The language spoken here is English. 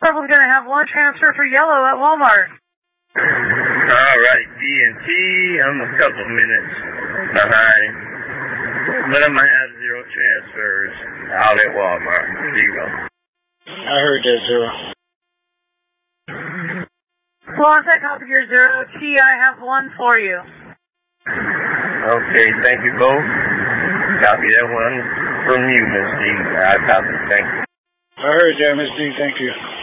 Purple's going to have one transfer for yellow at Walmart. Alright, DNT, I'm a couple minutes behind. But I might have 0 transfers out at Walmart. 0. I heard that, 0. Longsight, copy your 0. T, I have 1 for you. Okay, thank you both. Copy that one from you, Miss D. I copy, thank you. I heard that, Miss D, thank you.